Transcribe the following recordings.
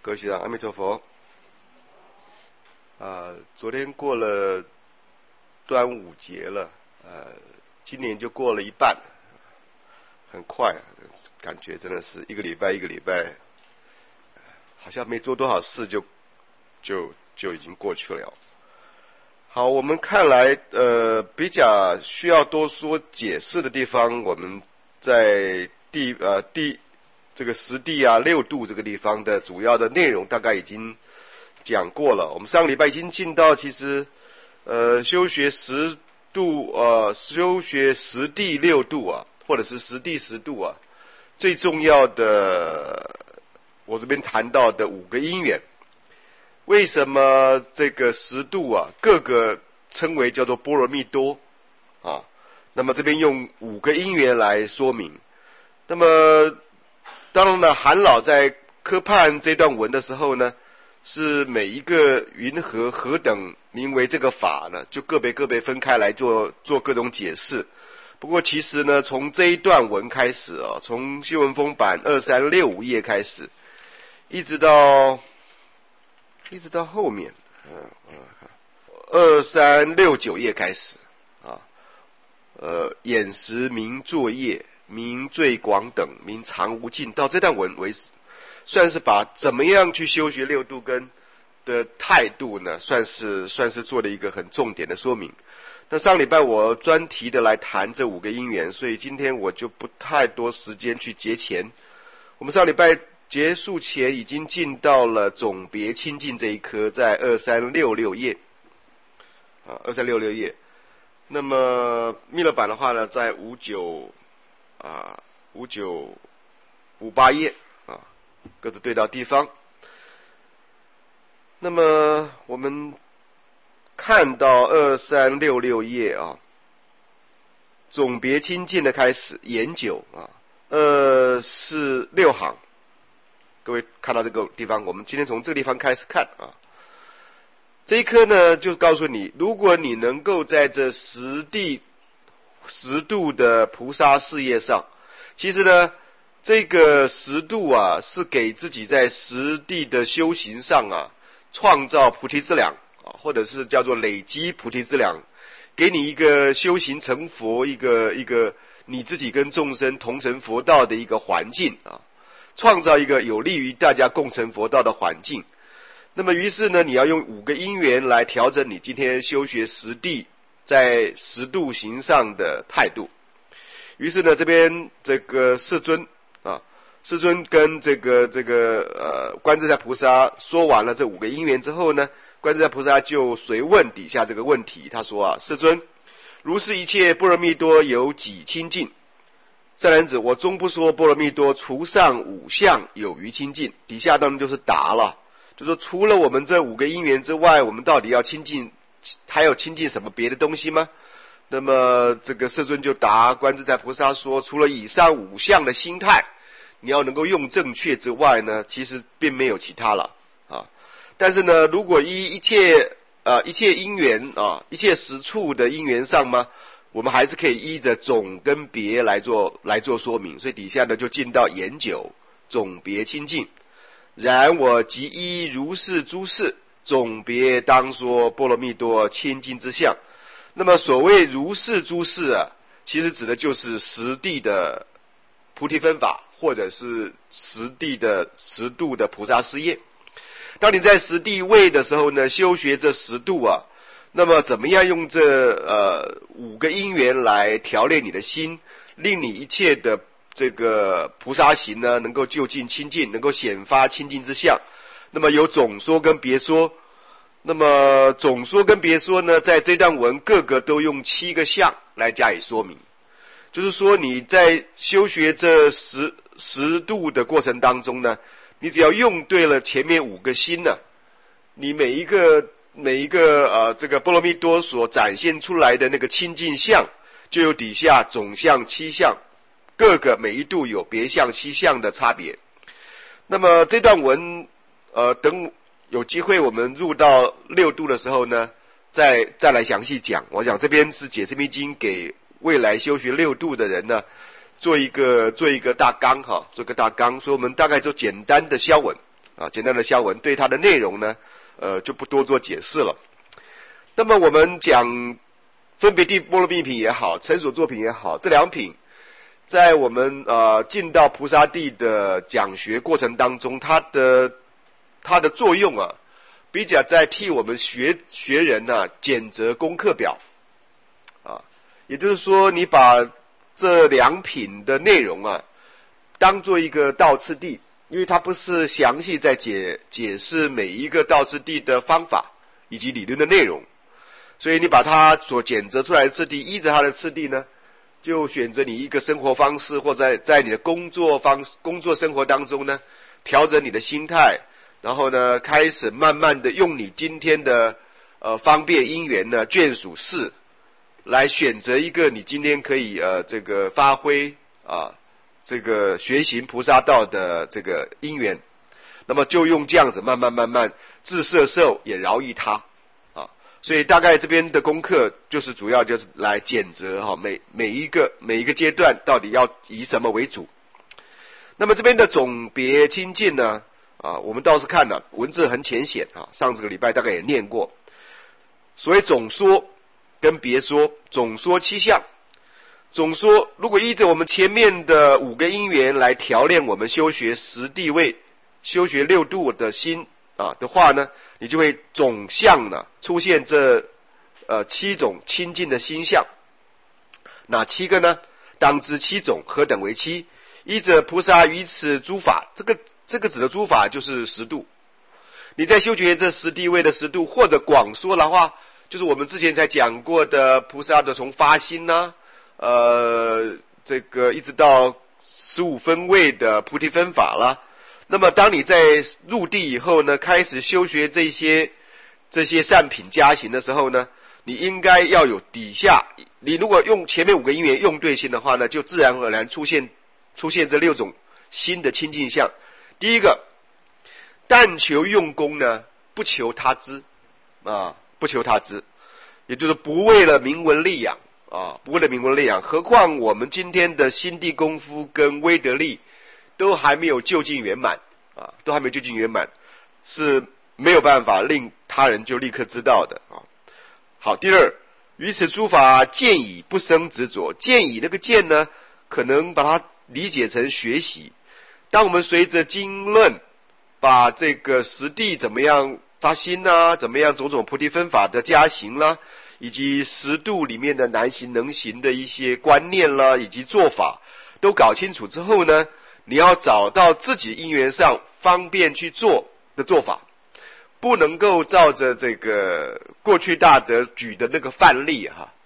各位学长，阿弥陀佛。昨天过了端午节了，今年就过了一半，很快，感觉真的是一个礼拜一个礼拜，好像没做多少事就已经过去了。好，我们看来比较需要多说解释的地方，我们在这个十地啊六度这个地方的主要的内容大概已经讲过了。我们上个礼拜已经进到其实修学十度修学十地六度啊，或者是十地十度啊，最重要的我这边谈到的5个因缘。为什么这个十度啊各个称为叫做波罗蜜多啊？那么这边用5个因缘来说明。那么当然呢，韩老在科判这段文的时候呢，是每一个云何等名为这个法呢，就个别分开来做各种解释。不过其实呢，从这一段文开始啊，从修文风版2365页开始，一直到后面2369页开始啊，眼识名作业名最广等名常无尽，到这段文为止，算是把怎么样去修学六度根的态度呢，算是做了一个很重点的说明。那上礼拜我专题的来谈这5个因缘，所以今天我就不太多时间去节前。我们上礼拜结束前已经进到了总别清净这一科，在2366页2366页。那么密勒版的话呢，在5958页啊，各自对到地方。那么我们看到2366页啊，总别清净的开始研究啊，是6行。各位看到这个地方，我们今天从这个地方开始看啊。这一科呢，就告诉你，如果你能够在这十度的菩萨事业上，其实呢，这个10度啊，是给自己在实地的修行上啊，创造菩提资粮啊，或者是叫做累积菩提资粮，给你一个修行成佛，一个你自己跟众生同成佛道的一个环境啊，创造一个有利于大家共成佛道的环境。那么于是呢，你要用5个因缘来调整你今天修学十地在十度行上的态度。于是呢，这边这个世尊跟这个观自在菩萨说完了这5个因缘之后呢，观自在菩萨就随问底下这个问题，他说啊，世尊，如是一切波罗蜜多有几清净？善男子，我终不说波罗蜜多除上5项有余清净。底下当然就是答了，就说除了我们这5个因缘之外，我们到底要清净，还有清净什么别的东西吗？那么这个世尊就答观自在菩萨说，除了以上5项的心态你要能够用正确之外呢，其实并没有其他了啊。但是呢，如果依一切因缘啊，一切实处的因缘上嘛，我们还是可以依着总跟别来做说明。所以底下呢就进到研究总别清净。然我即依如是诸事，总别当说波罗蜜多清净之相。那么所谓如是诸事啊，其实指的就是实地的菩提分法，或者是实地的十度的菩萨事业。当你在实地位的时候呢，修学这10度啊，那么怎么样用这5个因缘来调炼你的心，令你一切的这个菩萨行呢能够就近清净，能够显发清净之相。那么有总说跟别说。那么总说跟别说呢，在这段文各个都用7个相来加以说明。就是说你在修学这十度的过程当中呢，你只要用对了前面5个心呢，你每一个这个波罗蜜多所展现出来的那个清净相，就有底下总相7相，各个每一度有别相7相的差别。那么这段文等有机会我们入到6度的时候呢，再来详细讲。我讲这边是解释密经给未来修学6度的人呢做一个大纲哈，做个大纲，所以我们大概做简单的消文啊，简单的消文，对它的内容呢，就不多做解释了。那么我们讲分别地波罗蜜品也好，成所作品也好，这两品在我们进到菩萨地的讲学过程当中，它的作用啊，比较在替我们学人呢检责功课表啊，也就是说，你把这两品的内容啊，当做一个道次第，因为它不是详细在解释每一个道次第的方法以及理论的内容，所以你把它所检责出来的次第，依着它的次第呢，就选择你一个生活方式，或者在你的工作生活当中呢，调整你的心态，然后呢，开始慢慢的用你今天的方便因缘呢，眷属事来选择一个你今天可以这个发挥这个学行菩萨道的这个因缘，那么就用这样子慢慢自摄受也饶益他啊，所以大概这边的功课就是主要就是来检责每一个阶段到底要以什么为主。那么这边的总别清净呢我们倒是看了文字很浅显上这个礼拜大概也念过，所谓总说跟别说，总说七项。总说如果依着我们前面的5个因缘来调练我们修学10地位、修学6度的心的话呢，你就会总相呢出现这7种清净的心相。哪7个呢？当知7种，何等为7？依着菩萨于此诸法，这个指的诸法就是10度。你在修学这10地位的10度，或者广说的话，就是我们之前才讲过的菩萨的从发心这个一直到15分位的菩提分法啦。那么当你在入地以后呢，开始修学这些善品加行的时候呢，你应该要有底下，你如果用前面5个因缘用对心的话呢，就自然而然出现这6种新的清净相。第一个，但求用功呢，不求他知不求他知，也就是不为了名闻利养不为了名闻利养。何况我们今天的心地功夫跟威德力都还没有究竟圆满是没有办法令他人就立刻知道的好，第二，于此诸法见已不生执着。见已那个见呢，可能把它理解成学习。当我们随着经论把这个10地怎么样发心怎么样种种菩提分法的加行啦，以及10度里面的难行能行的一些观念啦，以及做法都搞清楚之后呢，你要找到自己因缘上方便去做的做法，不能够照着这个过去大德举的那个范例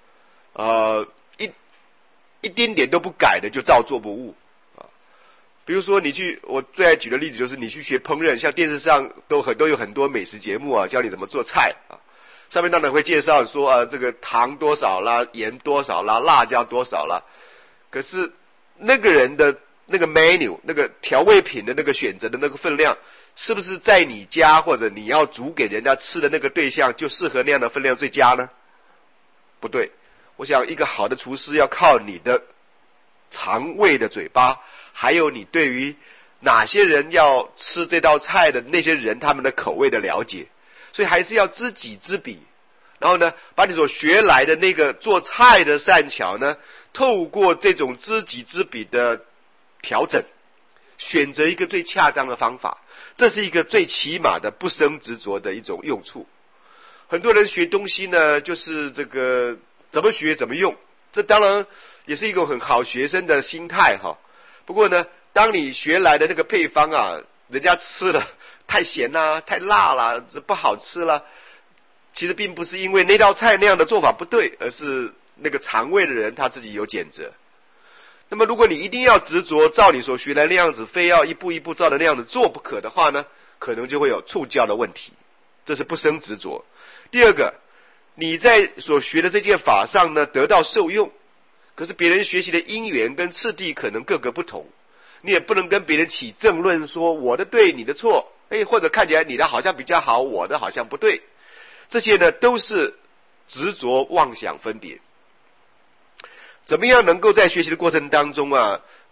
一丁点都不改的就照做不误比如说我最爱举的例子就是你去学烹饪，像电视上都有很多美食节目教你怎么做菜上面当然会介绍说这个糖多少啦，盐多少啦，辣椒多少啦，可是那个人的那个 menu 那个调味品的那个选择的那个分量，是不是在你家或者你要煮给人家吃的那个对象就适合那样的分量最佳呢？不对。我想一个好的厨师要靠你的肠胃的嘴巴，还有你对于哪些人要吃这道菜的那些人他们的口味的了解，所以还是要知己知彼，然后呢，把你所学来的那个做菜的善巧呢，透过这种知己知彼的调整，选择一个最恰当的方法，这是一个最起码的不生执着的一种用处。很多人学东西呢，就是这个怎么学怎么用，这当然也是一个很好学生的心态不过呢，当你学来的那个配方人家吃了太咸啦，太辣啦，不好吃啦，其实并不是因为那道菜那样的做法不对，而是那个肠胃的人他自己有拣择。那么如果你一定要执着照你所学来那样子，非要一步一步照的那样子做不可的话呢，可能就会有触教的问题，这是不生执着。第二个，你在所学的这件法上呢得到受用，可是别人学习的因缘跟次第可能各个不同，你也不能跟别人起争论说我的对你的错，或者看起来你的好像比较好，我的好像不对，这些呢都是执着妄想分别。怎么样能够在学习的过程当中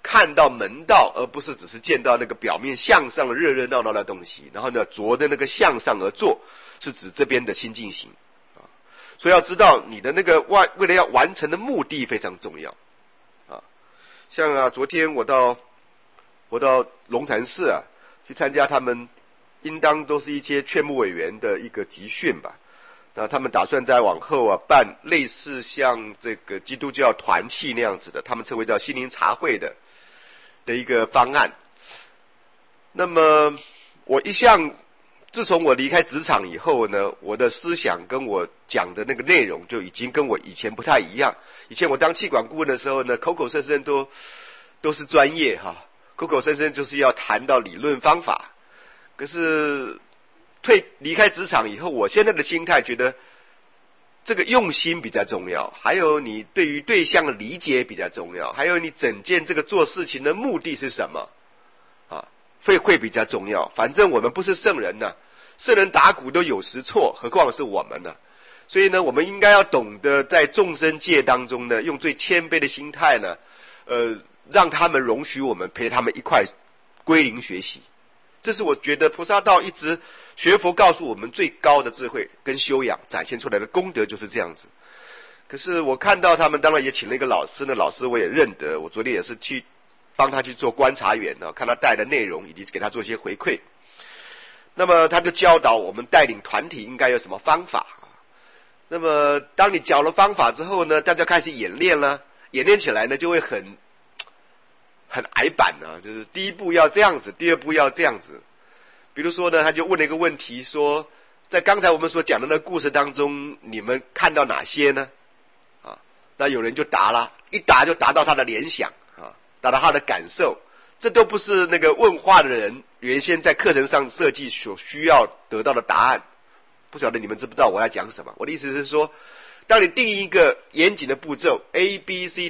看到门道，而不是只是见到那个表面向上的热热闹闹的东西，然后呢着的那个向上而做，是指这边的清净行啊。所以要知道你的那个为了要完成的目的非常重要啊。像昨天我到龙禅寺啊去参加他们应当都是一些劝募委员的一个集训吧。那他们打算在往后办类似像这个基督教团契那样子的，他们称为叫心灵茶会的一个方案。那么我一向自从我离开职场以后呢，我的思想跟我讲的那个内容就已经跟我以前不太一样。以前我当企管顾问的时候呢，口口声声都是专业口口声声就是要谈到理论方法。可是离开职场以后，我现在的心态觉得这个用心比较重要，还有你对于对象的理解比较重要，还有你整件这个做事情的目的是什么会比较重要。反正我们不是圣人呢，圣人打鼓都有时错，何况是我们呢？所以呢，我们应该要懂得在众生界当中呢，用最谦卑的心态呢，让他们容许我们陪他们一块归零学习。这是我觉得菩萨道一直学佛告诉我们最高的智慧跟修养展现出来的功德就是这样子。可是我看到他们当然也请了一个老师，那老师我也认得，我昨天也是去帮他去做观察员看他带的内容以及给他做一些回馈。那么他就教导我们带领团体应该有什么方法。那么当你教了方法之后呢，大家开始演练了，演练起来呢就会很矮板就是第一步要这样子，第二步要这样子。比如说呢，他就问了一个问题说，在刚才我们所讲的那个故事当中，你们看到哪些呢？那有人就答了，一答就答到他的联想答到他的感受，这都不是那个问话的人原先在课程上设计所需要得到的答案。不晓得你们知不知道我要讲什么？我的意思是说，当你定一个严谨的步骤 A B C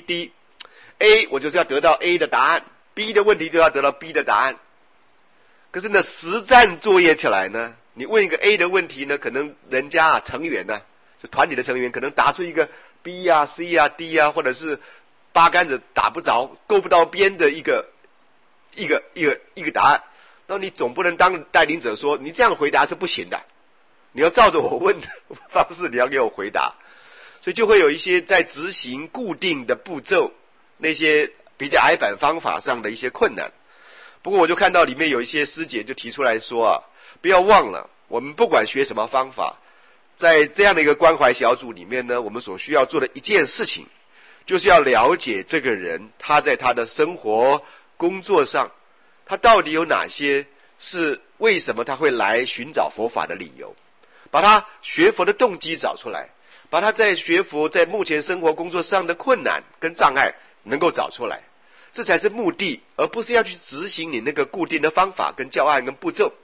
D，A 我就是要得到 A 的答案， B 的问题就要得到 B 的答案。可是呢，实战作业起来呢，你问一个 A 的问题呢，可能人家成员呢，就团体的成员可能答出一个 B C D 或者是八竿子打不着够不到边的一个答案。那你总不能当带领者说你这样回答是不行的，你要照着我问的方式你要给我回答。所以就会有一些在执行固定的步骤那些比较矮板方法上的一些困难。不过我就看到里面有一些师姐就提出来说不要忘了，我们不管学什么方法，在这样的一个关怀小组里面呢，我们所需要做的一件事情，就是要了解这个人他在他的生活工作上，他到底有哪些是为什么他会来寻找佛法的理由，把他学佛的动机找出来，把他在学佛在目前生活工作上的困难跟障碍能够找出来，这才是目的，而不是要去执行你那个固定的方法跟教案跟步骤。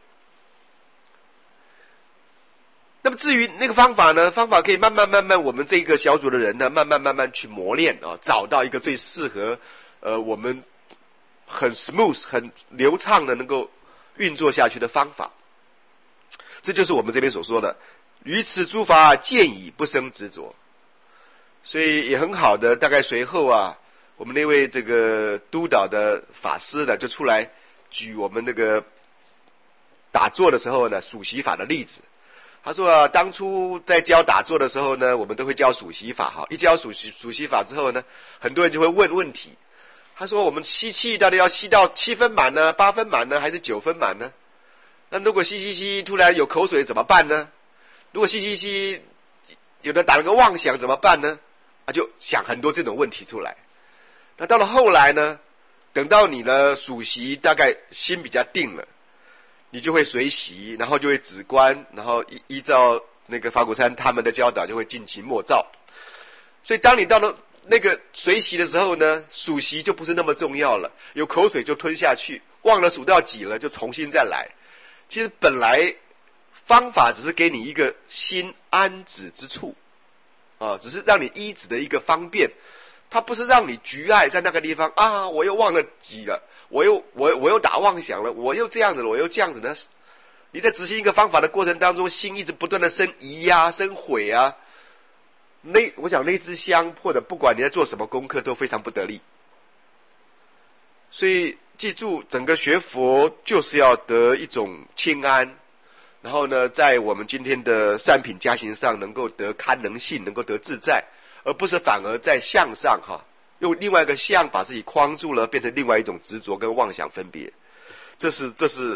那么至于那个方法呢，方法可以慢慢我们这个小组的人呢慢慢去磨练找到一个最适合我们很 smooth 很流畅的能够运作下去的方法。这就是我们这边所说的于此诸法见已不生执着。所以也很好的，大概随后我们那位这个督导的法师呢就出来举我们那个打坐的时候呢数息法的例子。他说当初在教打坐的时候呢，我们都会教数息法一教数息法之后呢，很多人就会问问题。他说我们吸气到底要吸到7分满呢，8分满呢，还是9分满呢？那如果吸突然有口水怎么办呢？如果吸有的打了个妄想怎么办呢？就想很多这种问题出来。那到了后来呢，等到你的数息大概心比较定了，你就会随息，然后就会止观，然后依照那个法鼓山他们的教导就会尽情默照。所以当你到了那个随息的时候呢，数息就不是那么重要了，有口水就吞下去，忘了数到几了就重新再来。其实本来方法只是给你一个心安止之处只是让你依止的一个方便，它不是让你局碍在那个地方我又忘了几了，我又打妄想了，我又这样子了，我又这样子呢。你在执行一个方法的过程当中，心一直不断的生疑生悔我想那支香或者不管你在做什么功课都非常不得力。 所以记住，整个学佛就是要得一种清安，然后呢，在我们今天的善品加行上能够得堪能性，能够得自在，而不是反而在相上用另外一个相把自己框住了，变成另外一种执着跟妄想分别。这是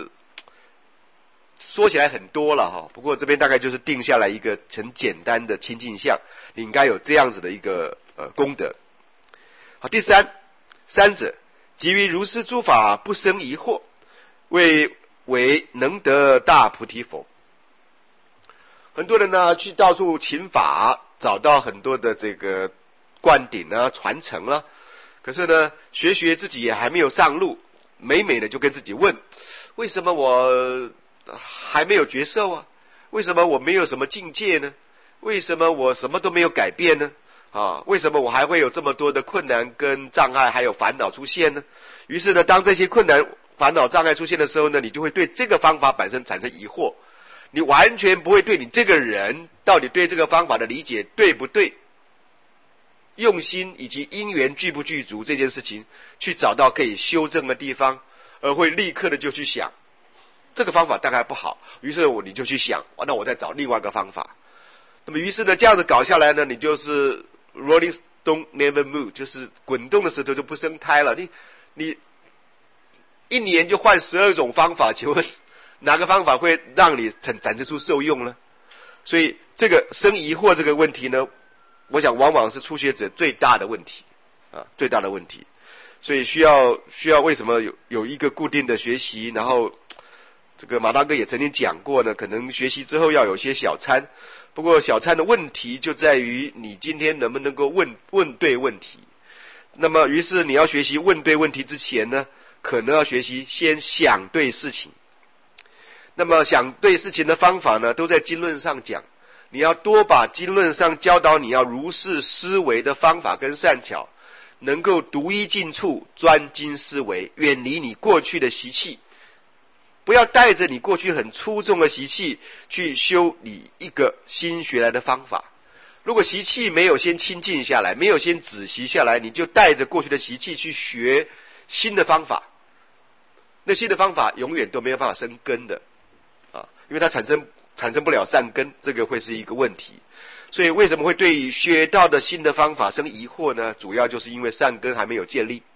说起来很多了不过这边大概就是定下来一个很简单的清净相，你应该有这样子的一个功德。好，第三者即于如是诸法不生疑惑，为能得大菩提佛。很多人呢去到处请法，找到很多的这个灌顶传承可是呢学自己也还没有上路，每的就跟自己问，为什么我还没有觉受为什么我没有什么境界呢？为什么我什么都没有改变呢？为什么我还会有这么多的困难跟障碍还有烦恼出现呢？于是呢，当这些困难烦恼障碍出现的时候呢，你就会对这个方法本身产生疑惑，你完全不会对你这个人到底对这个方法的理解对不对，用心以及因缘具不具足这件事情去找到可以修正的地方，而会立刻的就去想这个方法大概不好，于是你就去想那我再找另外一个方法。那么于是呢，这样子搞下来呢，你就是 Rolling Stone never move， 就是滚动的石头就不生胎了。你一年就换12种方法，请问哪个方法会让你展示出受用呢？所以这个生疑惑这个问题呢，我想往往是初学者最大的问题最大的问题。所以需要为什么有一个固定的学习，然后这个马大哥也曾经讲过呢，可能学习之后要有些小参。不过小参的问题就在于你今天能不能够问对问题。那么于是你要学习问对问题之前呢，可能要学习先想对事情。那么想对事情的方法呢，都在经论上讲，你要多把经论上教导你要如是思维的方法跟善巧，能够独一尽处，专精思维，远离你过去的习气，不要带着你过去很粗重的习气去修你一个新学来的方法。如果习气没有先清净下来，没有先止息下来，你就带着过去的习气去学新的方法，那新的方法永远都没有办法生根的因为它产生不了善根，这个会是一个问题。所以为什么会对学到的新的方法生疑惑呢？主要就是因为善根还没有建立，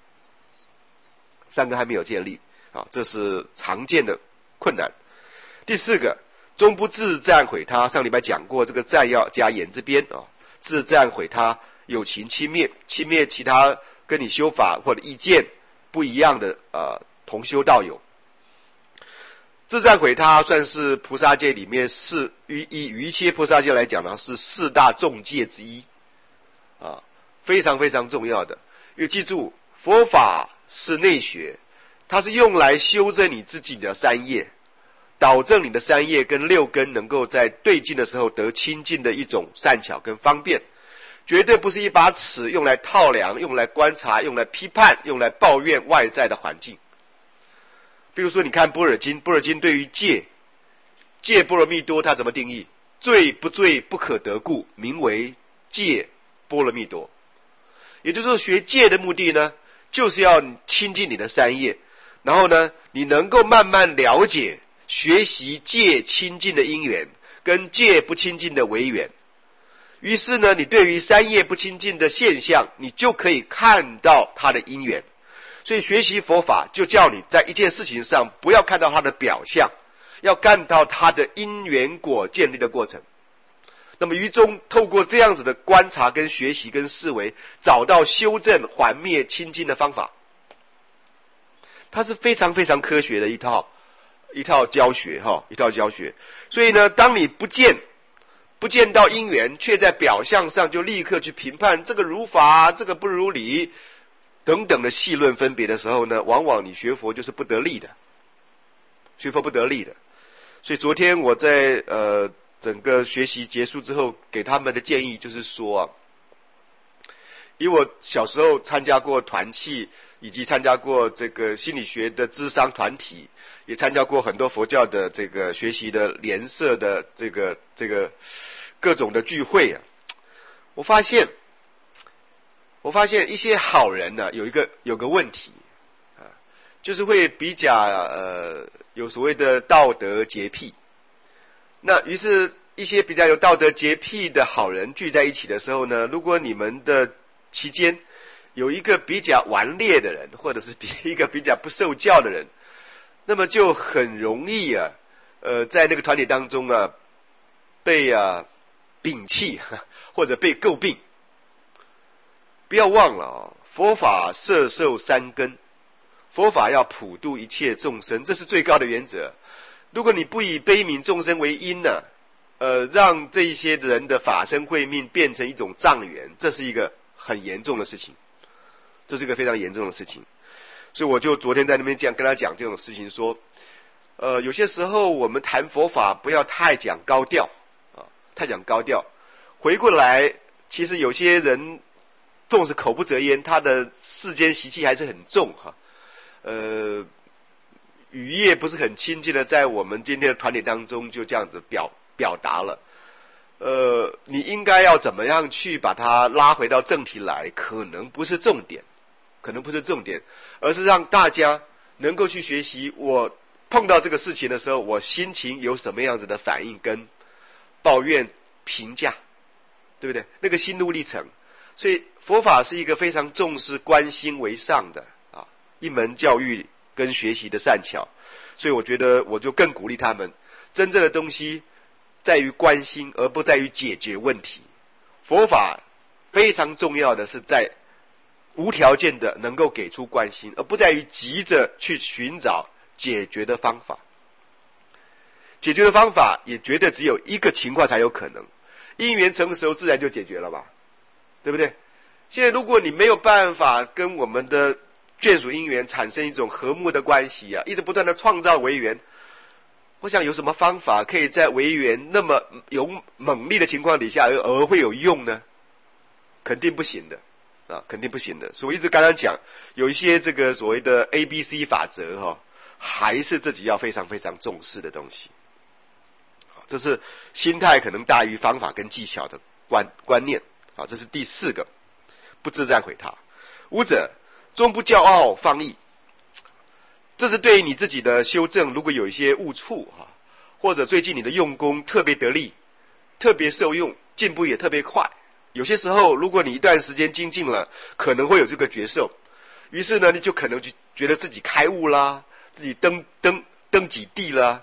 这是常见的困难。第4个，终不自赞毁他。上礼拜讲过，这个赞要加言字边自赞毁他，有情轻蔑其他跟你修法或者意见不一样的同修道友。自赞毁他算是菩萨戒里面以瑜伽菩萨戒来讲呢，是4大重戒之一非常非常重要的。因为记住，佛法是内学，它是用来修正你自己的三业，导正你的三业跟6根能够在对境的时候得清净的一种善巧跟方便，绝对不是一把尺用来套量，用来观察，用来批判，用来抱怨外在的环境。比如说你看般若经对于戒波罗蜜多它怎么定义？罪不罪不可得故，名为戒波罗蜜多。也就是说，学戒的目的呢，就是要清净你的三业，然后呢，你能够慢慢了解学习戒清净的因缘跟戒不清净的违缘。于是呢，你对于三业不清净的现象，你就可以看到它的因缘。所以学习佛法就叫你在一件事情上不要看到它的表象，要看到它的因缘果建立的过程。那么于中透过这样子的观察跟学习跟思维，找到修正还灭清净的方法。它是非常非常科学的一套教学所以呢，当你不见到因缘，却在表象上就立刻去评判这个如法，这个不如理等等的细论分别的时候呢，往往你学佛就是不得力的。所以昨天我在整个学习结束之后给他们的建议就是说以我小时候参加过团契，以及参加过这个心理学的諮商团体，也参加过很多佛教的这个学习的联社的这个各种的聚会我发现一些好人呢有个问题就是会比较有所谓的道德洁癖。那于是一些比较有道德洁癖的好人聚在一起的时候呢，如果你们的期间有一个比较顽劣的人，或者是一个比较不受教的人，那么就很容易在那个团体当中被摒弃或者被诟病。不要忘了佛法摄受三根，佛法要普度一切众生，这是最高的原则。如果你不以悲悯众生为因让这些人的法身慧命变成一种障缘，这是一个很严重的事情，这是一个非常严重的事情。所以我就昨天在那边跟他讲这种事情，说有些时候我们谈佛法不要太讲高调太讲高调。回过来，其实有些人纵使口不择言，他的世间习气还是很重语业不是很亲近的，在我们今天的团体当中就这样子表达了。你应该要怎么样去把它拉回到正题来，可能不是重点，而是让大家能够去学习，我碰到这个事情的时候，我心情有什么样子的反应跟抱怨评价，对不对？那个心路历程。所以佛法是一个非常重视观心为上的一门教育跟学习的善巧。所以我觉得我就更鼓励他们，真正的东西在于关心，而不在于解决问题。佛法非常重要的是在无条件的能够给出关心，而不在于急着去寻找解决的方法。解决的方法也绝对只有一个情况才有可能，因缘成熟自然就解决了吧，对不对？现在如果你没有办法跟我们的眷属因缘产生一种和睦的关系一直不断的创造违缘，我想有什么方法可以在违缘那么有猛力的情况底下而会有用呢？肯定不行的肯定不行的。所以我一直刚刚讲，有一些这个所谓的 ABC 法则还是自己要非常非常重视的东西。这是心态可能大于方法跟技巧的观念这是第四个，不自赞毁他。五者终不骄傲放逸，这是对于你自己的修正，如果有一些误触或者最近你的用功特别得力，特别受用，进步也特别快，有些时候如果你一段时间精进了，可能会有这个觉受，于是呢你就可能就觉得自己开悟啦，自己登几地啦。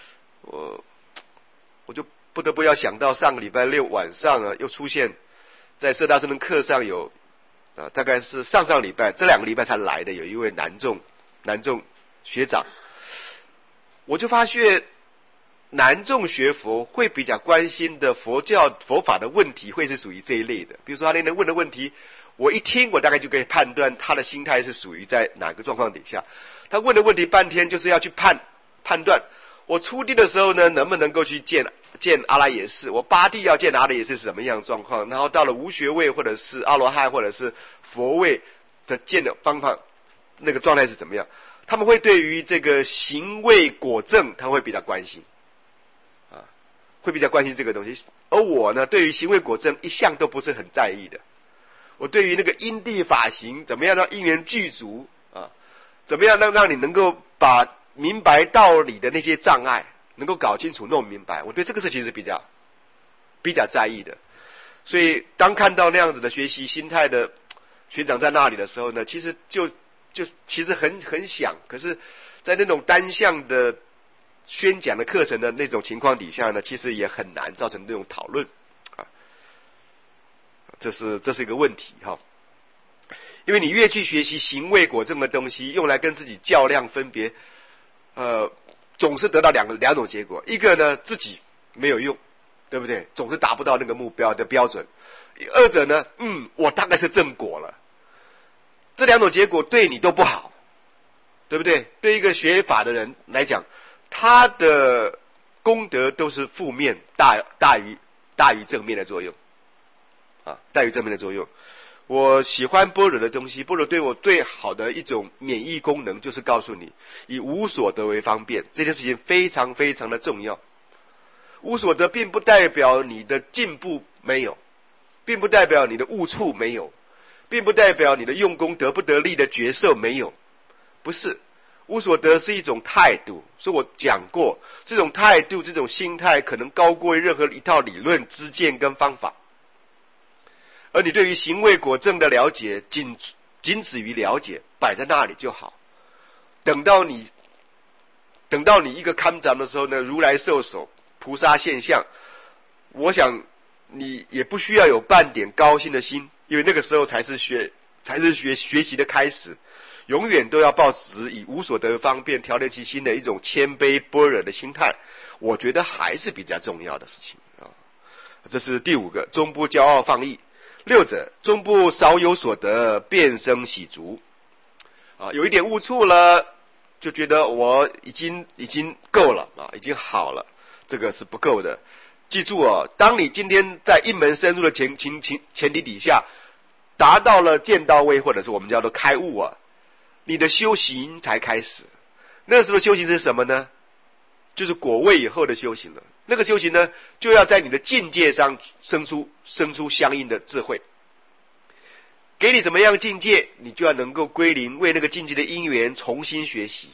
我就不得不要想到上个礼拜六晚上又出现在社大生的课上有大概是上礼拜这2个礼拜才来的，有一位男众学长，我就发现男众学佛会比较关心的佛法的问题会是属于这一类的。比如说他那天问的问题，我一听我大概就可以判断他的心态是属于在哪个状况底下。他问的问题半天就是要去判断我初地的时候呢能不能够去见阿赖耶识，我八地要见阿赖耶识是什么样的状况，然后到了无学位或者是阿罗汉或者是佛位的见的方法那个状态是怎么样。他们会对于这个行位果证他会比较关心会比较关心这个东西。而我呢对于行为果证一向都不是很在意的，我对于那个因地法行怎么样让因缘具足怎么样让你能够把明白道理的那些障碍能够搞清楚弄明白，我对这个事情是比较在意的。所以当看到那样子的学习心态的学长在那里的时候呢，其实就其实很想，可是在那种单向的宣讲的课程的那种情况底下呢，其实也很难造成那种讨论这是一个问题因为你越去学习行为果证的东西，用来跟自己较量分别总是得到两种结果，一个呢自己没有用，对不对？总是达不到那个目标的标准。二者呢我大概是正果了。这两种结果对你都不好，对不对？对一个学法的人来讲，他的功德都是负面大于正面的作用大于正面的作用。我喜欢般若的东西，般若对我最好的一种免疫功能就是告诉你以无所得为方便，这件事情非常非常的重要。无所得并不代表你的进步没有，并不代表你的误触没有，并不代表你的用功得不得力的觉受没有，不是。 无所得是一种态度，所以我讲过，这种态度、这种心态可能高过于任何一套理论、知见跟方法。而你对于行为果证的了解，仅止于了解，摆在那里就好。等到你一个看掌的时候呢，如来受手，菩萨现象，我想你也不需要有半点高兴的心，因为那个时候才是学习的开始。永远都要抱持以无所得方便调练其心的一种谦卑般若的心态，我觉得还是比较重要的事情啊。这是第5个，终不骄傲放逸。6者，终不少有所得，便生喜足。有一点误触了，就觉得我已经够了啊，已经好了，这个是不够的。记住当你今天在一门深入的前提底下，达到了见到位，或者是我们叫做开悟你的修行才开始。那时候的修行是什么呢？就是果位以后的修行了。那个修行呢，就要在你的境界上生出相应的智慧。给你什么样的境界，你就要能够归零，为那个境界的因缘重新学习。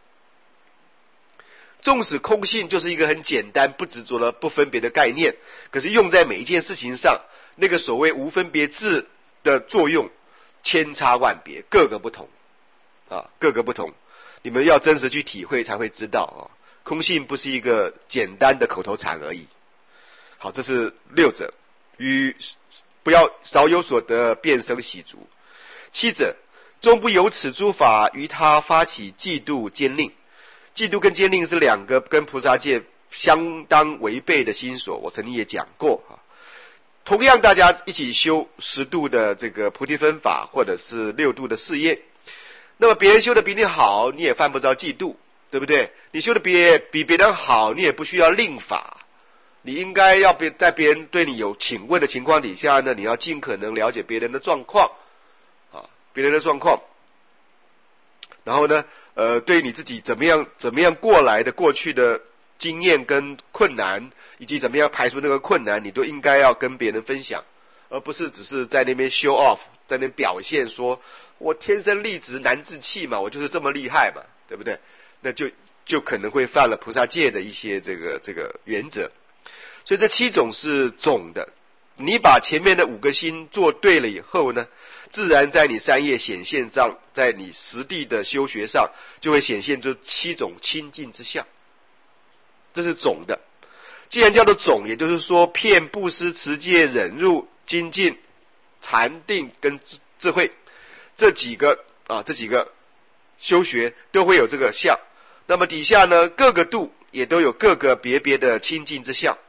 纵使空性就是一个很简单、不执着的、不分别的概念，可是用在每一件事情上，那个所谓无分别智的作用千差万别，各个不同。各个不同，你们要真实去体会才会知道空性不是一个简单的口头禅而已。好，这是6者，不要少有所得，便生喜足。7者，终不由此诸法于他发起嫉妒坚令。嫉妒跟坚令是2个跟菩萨戒相当违背的心所，我曾经也讲过同样大家一起修10度的这个菩提分法，或者是6度的事业，那么别人修的比你好，你也犯不着嫉妒，对不对？你修的比别人好，你也不需要令法。你应该要在别人对你有请问的情况底下呢，你要尽可能了解别人的状况然后呢对你自己怎么样过来的过去的经验跟困难，以及怎么样排除那个困难，你都应该要跟别人分享，而不是只是在那边 show off， 在那边表现说我天生丽质难自弃嘛，我就是这么厉害嘛，对不对？那就可能会犯了菩萨戒的一些这个原则。所以这7种是总的，你把前面的5个心做对了以后呢，自然在你3业显现上，在你实地的修学上，就会显现出7种清净之相。这是总的。既然叫做总，也就是说遍布施、持戒、忍辱、精进、禅定跟智慧这几个修学都会有这个相。那么底下呢，各个度也都有各个别的清净之相。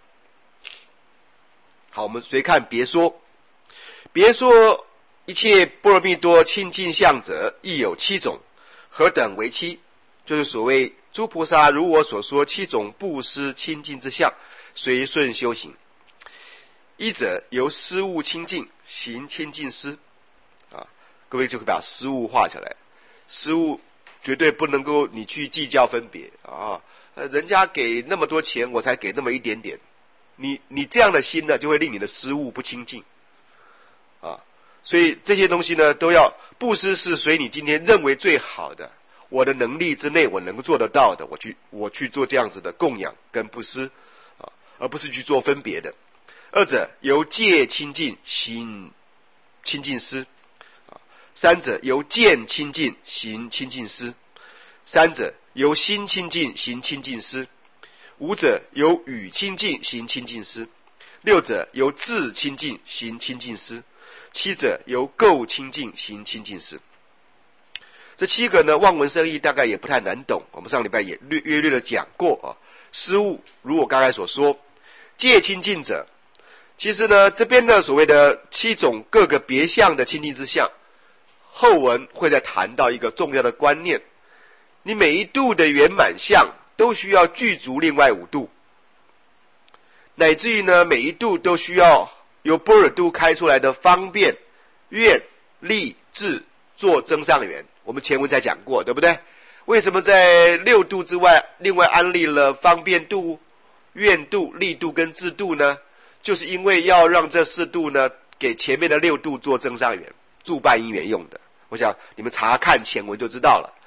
好，我们随看别说。别说一切波罗蜜多清净相者，亦有7种，何等为7？就是所谓诸菩萨如我所说7种布施清净之相，随顺修行。1者，由施物清净，行清净施。各位就可以把施物画下来。施物绝对不能够你去计较分别人家给那么多钱，我才给那么一点点。你这样的心呢，就会令你的施物不清净所以这些东西呢，都要布施是随你今天认为最好的，我的能力之内我能够做得到的，我去做这样子的供养跟布施而不是去做分别的。2者，由戒清净行清净施。3者，由见清净行清净施。3者，由心清净行清净施。5者，由语清净行清净施。6者，由智清净行清净施。7者，由垢清净行清净施。这7个呢，望文生义大概也不太难懂，我们上礼拜也略的讲过施物如我刚才所说，戒清净者，其实呢这边的所谓的7种各个别相的清净之相，后文会再谈到一个重要的观念，你每一度的圆满相都需要具足另外5度，乃至于呢每一度都需要由般若度开出来的方便、愿、力、智做增上缘。我们前文才讲过，对不对？为什么在6度之外另外安立了方便度、愿度、力度跟智度呢？就是因为要让这4度呢给前面的6度做增上缘、助伴因缘用的。我想你们查看前文就知道了。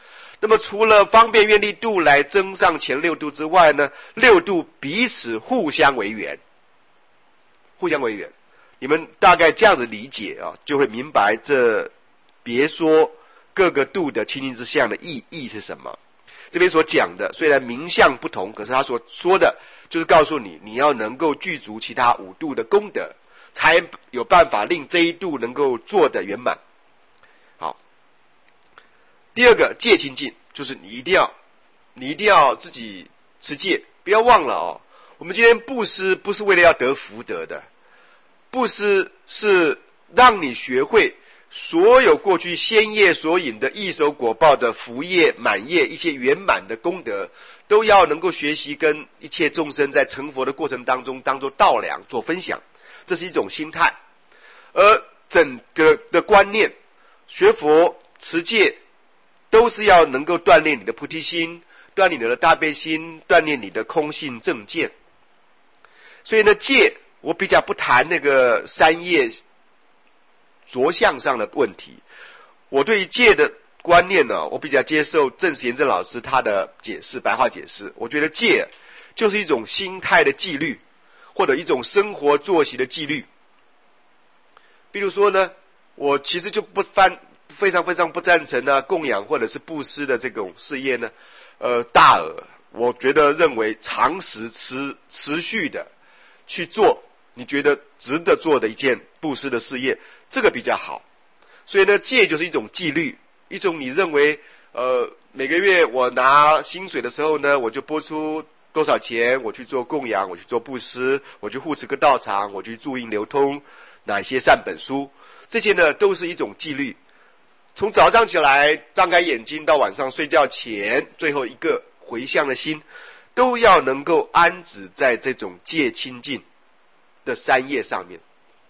那么除了方便愿力度来增上前6度之外呢，6度彼此互相为缘，互相为缘。你们大概这样子理解啊，就会明白这别说各个度的清净之相的意义是什么。这边所讲的虽然名相不同，可是他所说的就是告诉你，你要能够具足其他5度的功德，才有办法令这一度能够做得圆满。好，第二个戒清净，就是你一定要自己持戒，不要忘了哦。我们今天布施不是为了要得福德的，布施是让你学会所有过去先业所引的异熟果报的福业、满业，一些圆满的功德，都要能够学习，跟一切众生在成佛的过程当中当作道粮做分享，这是一种心态。而整个的观念，学佛持戒都是要能够锻炼你的菩提心，锻炼你的大悲心，锻炼你的空性正见。所以呢，戒我比较不谈那个三业着相上的问题。我对于戒的观念呢，我比较接受郑时延正老师他的解释，白话解释。我觉得戒就是一种心态的纪律，或者一种生活作息的纪律。比如说呢，我其实就非常不赞成呢供养或者是布施的这种事业呢，大额。我觉得认为长时持续的去做你觉得值得做的一件布施的事业，这个比较好。所以呢，戒就是一种纪律，一种你认为每个月我拿薪水的时候呢，我就拨出多少钱，我去做供养，我去做布施，我去护持个道场，我去助印流通哪些善本书，这些呢都是一种纪律。从早上起来张开眼睛到晚上睡觉前最后一个回向的心，都要能够安止在这种戒清净的三业上面，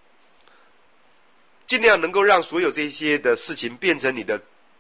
尽量能够让所有这些的事情变成你的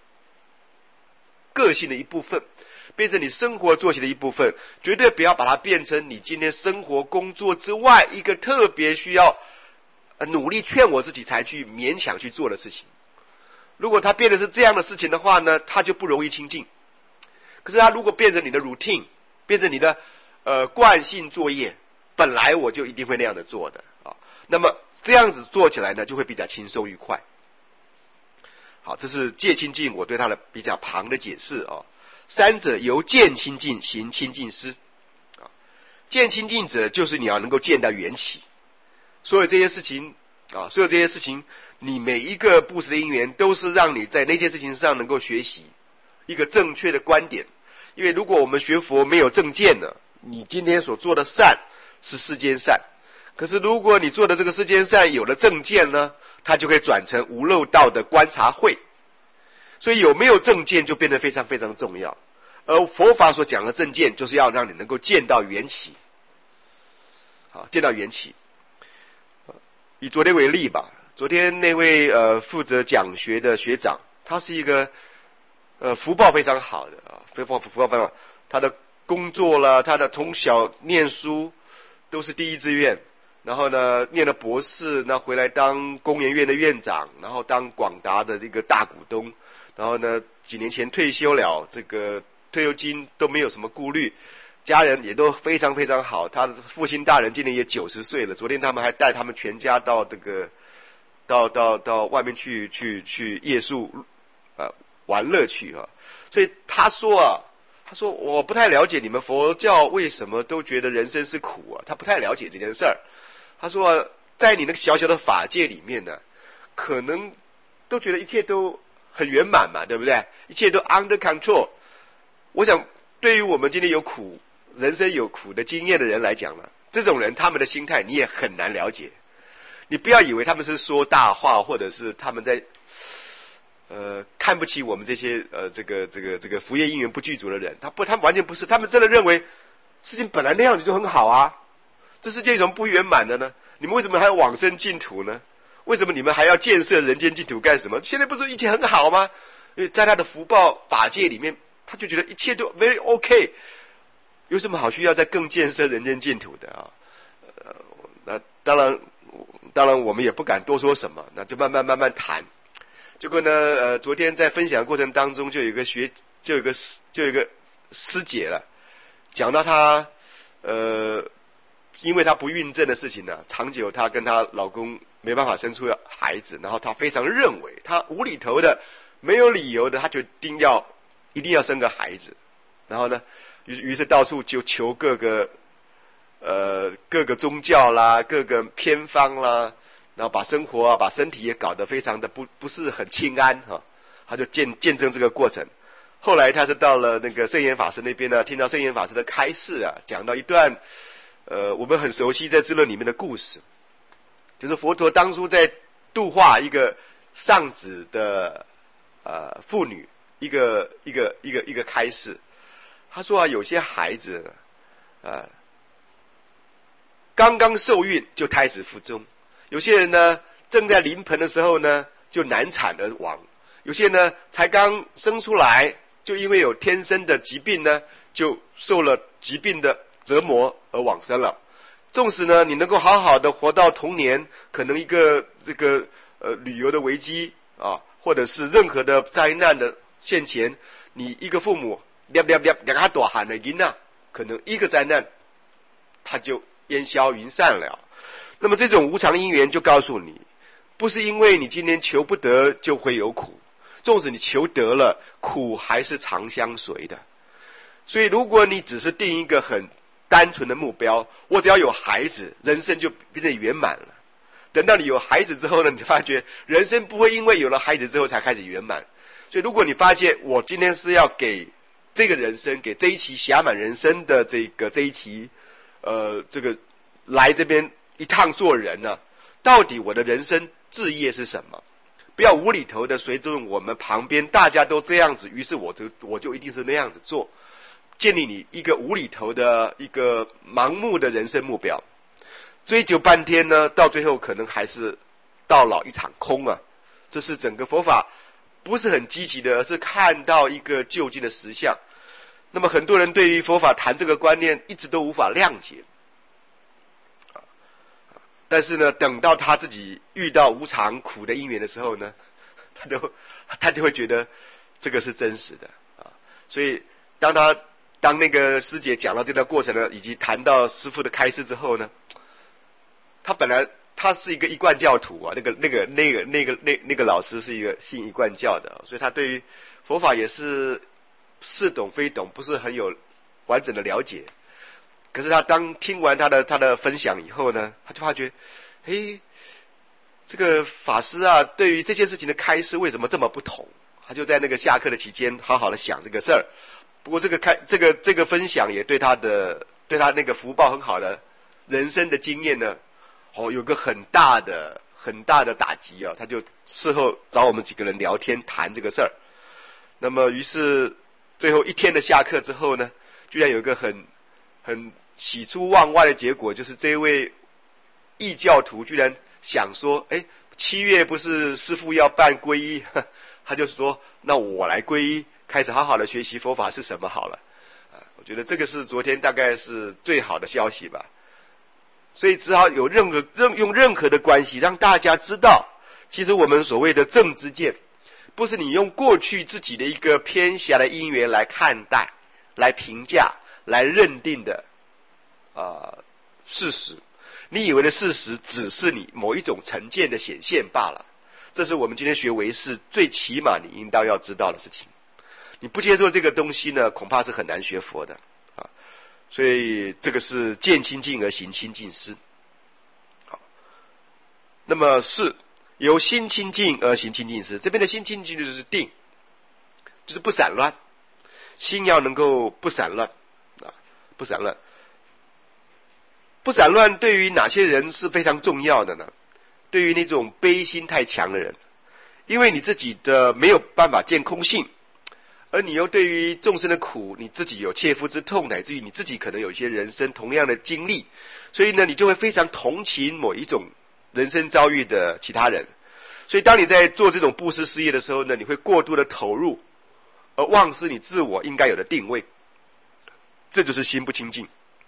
个性的一部分，变成你生活作息的一部分，绝对不要把它变成你今天生活工作之外一个特别需要努力劝我自己才去勉强去做的事情。如果它变得是这样的事情的话呢，它就不容易清净。可是它如果变成你的 routine， 变成你的惯性作业，本来我就一定会那样的做的啊，那么这样子做起来呢，就会比较轻松愉快。好，这是戒清净我对它的比较旁的解释啊。三者由见清净行清净施啊，见清净者就是你要能够见到缘起，所有这些事情啊，所有这些事情，你每一个布施的因缘都是让你在那件事情上能够学习一个正确的观点。因为如果我们学佛没有正见呢，你今天所做的善是世间善，可是如果你做的这个世间善有了正见呢，它就可以转成无漏道的观察会。所以有没有正见就变得非常重要。而佛法所讲的正见，就是要让你能够见到缘起。好，见到缘起。以昨天为例吧，昨天那位负责讲学的学长，他是一个福报非常好的啊，福报非常好，他的工作啦，他的从小念书都是第一志愿，然后呢念了博士，那回来当工研院的院长，然后当广达的这个大股东，然后呢几年前退休了，这个退休金都没有什么顾虑，家人也都非常好，他的父亲大人今年也90岁了，昨天他们还带他们全家到这个到外面去夜宿玩乐去啊。所以他说我不太了解你们佛教为什么都觉得人生是苦啊，他不太了解这件事儿。他说在你那个小小的法界里面呢，可能都觉得一切都很圆满嘛，对不对？一切都 under control。我想对于我们今天有苦人生有苦的经验的人来讲呢，这种人他们的心态你也很难了解。你不要以为他们是说大话，或者是他们在看不起我们这些这个福业因缘不具足的人，他们完全不是，他们真的认为事情本来那样子就很好啊，这世界有什么不圆满的呢？你们为什么还要往生净土呢？为什么你们还要建设人间净土干什么？现在不是一切很好吗？因为在他的福报法界里面，他就觉得一切都 very OK， 有什么好需要再更建设人间净土的啊？那当然我们也不敢多说什么，那就慢慢谈。结果呢，昨天在分享的过程当中，就有一个学就有一个师姐了，讲到她因为她不孕症的事情呢，长久她跟她老公没办法生出孩子，然后她非常认为她无厘头的没有理由的，她就一定要生个孩子，然后呢于是到处就求各个宗教啦，各个偏方啦，然后把生活啊把身体也搞得非常的不是很清安哈，他就见证这个过程。后来他是到了那个圣严法师那边呢，听到圣严法师的开示啊，讲到一段我们很熟悉在智论里面的故事，就是佛陀当初在度化一个丧子的妇女，一个开示。他说啊，有些孩子刚刚受孕就胎死腹中，有些人呢正在临盆的时候呢就难产而亡，有些呢才刚生出来就因为有天生的疾病呢就受了疾病的折磨而往生了。纵使呢你能够好好的活到童年，可能一个旅游的危机啊，或者是任何的灾难的现前，你一个父母两个大汉的囡仔，可能一个灾难他就烟消云散了。那么这种无常因缘就告诉你，不是因为你今天求不得就会有苦，纵使你求得了，苦还是常相随的。所以如果你只是定一个很单纯的目标，我只要有孩子，人生就变得圆满了。等到你有孩子之后呢，你就发觉人生不会因为有了孩子之后才开始圆满。所以如果你发现我今天是要给这个人生，给这一期暇满人生的这一期这个来这边一趟做人呢，到底我的人生志业是什么？不要无厘头的随着我们旁边大家都这样子，于是我就一定是那样子做，建立你一个无厘头的一个盲目的人生目标，追求半天呢，到最后可能还是到老一场空啊！这是整个佛法不是很积极的，而是看到一个究竟的实相。那么很多人对于佛法谈这个观念一直都无法谅解，但是呢，等到他自己遇到无常苦的因缘的时候呢，他就会觉得这个是真实的啊。所以当那个师姐讲到这段过程呢，以及谈到师父的开示之后呢，他本来他是一个一贯教徒啊，那个老师是一个信一贯教的，所以他对于佛法也是似懂非懂，不是很有完整的了解。可是他当听完他的分享以后呢，他就发觉，这个法师啊，对于这件事情的开示为什么这么不同？他就在那个下课的期间，好好的想这个事儿。不过这个分享也对他那个福报很好的人生的经验呢，有个很大的打击啊。他就事后找我们几个人聊天谈这个事儿。那么于是最后一天的下课之后呢，居然有一个很喜出望外的结果，就是这位异教徒居然想说，7月不是师父要办皈依，他就说那我来皈依，开始好好的学习佛法是什么好了。我觉得这个是昨天大概是最好的消息吧。所以只好有用任何的关系让大家知道，其实我们所谓的正知见，不是你用过去自己的一个偏狭的因缘来看待、来评价、来认定的事实。你以为的事实只是你某一种成见的显现罢了。这是我们今天学唯识最起码你应当要知道的事情。你不接受这个东西呢，恐怕是很难学佛的啊。所以这个是见清净而行清净思。好，那么是由心清净而行清净思。这边的心清净就是定，就是不散乱，心要能够不散乱啊，不散乱。不散乱对于哪些人是非常重要的呢？对于那种悲心太强的人，因为你自己的没有办法见空性，而你又对于众生的苦你自己有切肤之痛，乃至于你自己可能有一些人生同样的经历，所以呢你就会非常同情某一种人生遭遇的其他人。所以当你在做这种布施事业的时候呢，你会过度的投入，而忘失你自我应该有的定位，这就是心不清净。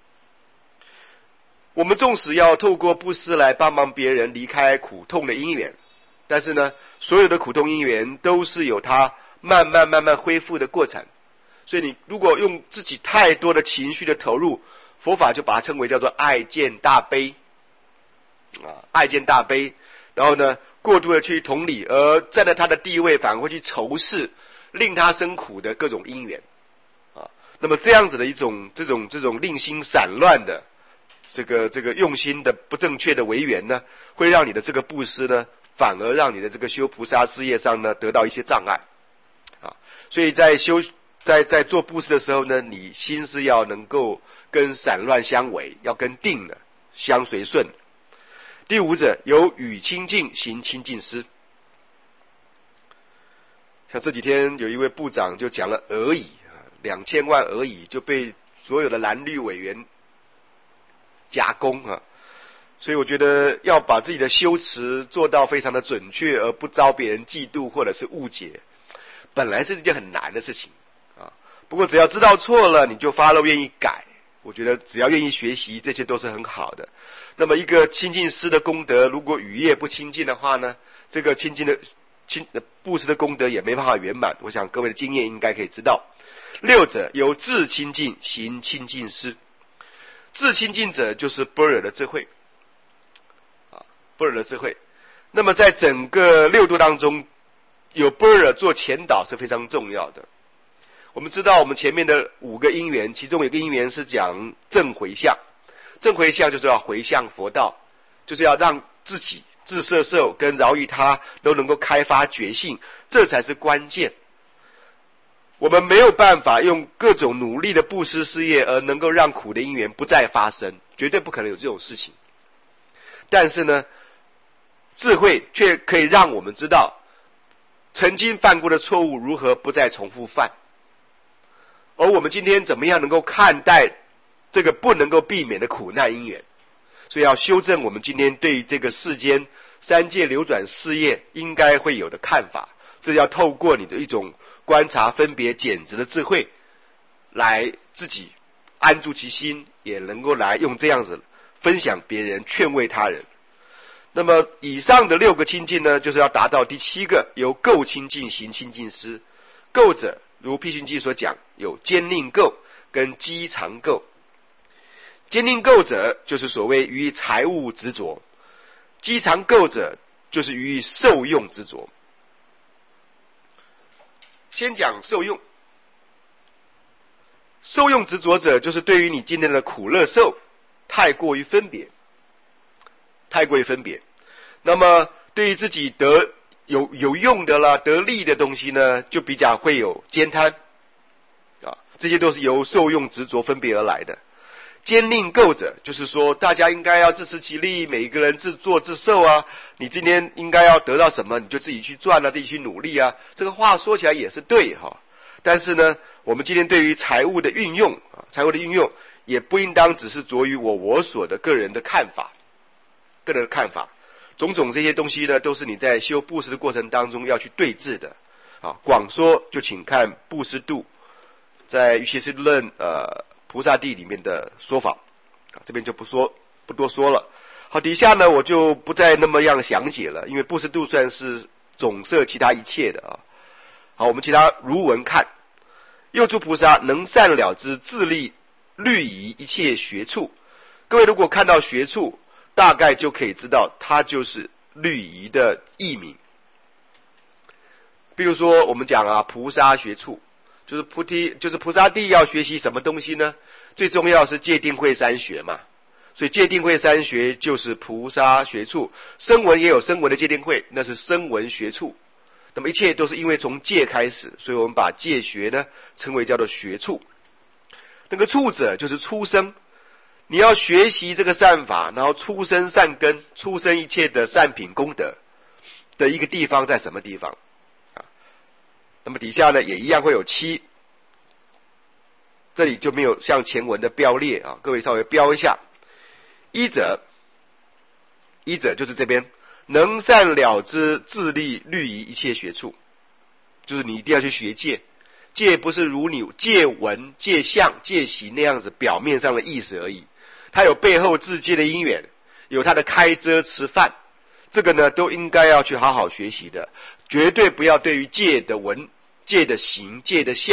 我们纵使要透过布施来帮忙别人离开苦痛的因缘，但是呢，所有的苦痛因缘都是有它慢慢恢复的过程。 所以你如果用自己太多的情绪的投入，佛法就把它称为叫做爱见大悲爱见大悲，然后呢过度的去同理，而站在他的地位反而会去仇视令他生苦的各种因缘那么这样子的一种这种令心散乱的这个用心的不正确的为缘呢，会让你的这个布施呢，反而让你的这个修菩萨事业上呢得到一些障碍所以在做布施的时候呢，你心是要能够跟散乱相违，要跟定的相随顺。第五者，有语清净，行清净施。像这几天有一位部长就讲了而已2000万而已，就被所有的蓝绿委员夹攻所以我觉得要把自己的修持做到非常的准确，而不遭别人嫉妒或者是误解，本来是一件很难的事情不过只要知道错了，你就follow愿意改，我觉得只要愿意学习，这些都是很好的。那么一个清净施的功德，如果语业不清净的话呢，这个清净的布施的功德也没办法圆满，我想各位的经验应该可以知道。六者，有自清净，行清净施。自清净者就是般若的智慧般若的智慧。那么在整个六度当中，有般若做前导是非常重要的。我们知道我们前面的5个因缘，其中有一个因缘是讲正回向，正回向就是要回向佛道，就是要让自己自摄受跟饶益他都能够开发觉性，这才是关键。我们没有办法用各种努力的布施事业而能够让苦的因缘不再发生，绝对不可能有这种事情。但是呢，智慧却可以让我们知道曾经犯过的错误如何不再重复犯，而我们今天怎么样能够看待这个不能够避免的苦难因缘。所以要修正我们今天对这个世间三界流转事业应该会有的看法，这要透过你的一种观察分别检执的智慧来自己安住其心，也能够来用这样子分享别人，劝慰他人。那么以上的6个清净呢，就是要达到第7个，由垢清净行清净施。垢者如辟熏记所讲，有坚令垢跟积藏垢。坚令垢者就是所谓于财物执着，积藏垢者就是于受用执着。先讲受用，受用执着者就是对于你今天的苦乐受太过于分别，那么对于自己得有用的啦，得利的东西呢，就比较会有兼贪这些都是由受用执着分别而来的。坚令垢者就是说大家应该要自食其力，每一个人自作自受你今天应该要得到什么你就自己去赚自己去努力这个话说起来也是对但是呢，我们今天对于财物的运用也不应当只是着于我所的个人的看法，种种这些东西呢，都是你在修布施的过程当中要去对治的广说就请看布施度，在瑜伽师论菩萨地里面的说法这边就不多说了。好，底下呢我就不再那么样详解了，因为布施度算是总摄其他一切的好，我们其他如文看，右助菩萨能善了知自利虑仪一切学处。各位如果看到学处，大概就可以知道它就是虑仪的译名。比如说我们讲菩萨学处，就是菩萨地要学习什么东西呢？最重要是戒定慧三学嘛，所以戒定慧三学就是菩萨学处。声闻也有声闻的戒定慧，那是声闻学处。那么一切都是因为从戒开始，所以我们把戒学呢称为叫做学处。那个处者就是出生，你要学习这个善法，然后出生善根，出生一切的善品功德的一个地方在什么地方那么底下呢也一样会有7，这里就没有像前文的标列各位稍微标一下。一者就是这边能善了知自利虑仪一切学处，就是你一定要去学戒。戒不是如你戒文戒相戒习那样子表面上的意思而已，它有背后自戒的因缘，有它的开遮持犯，这个呢都应该要去好好学习的。绝对不要对于戒的文戒的行戒的相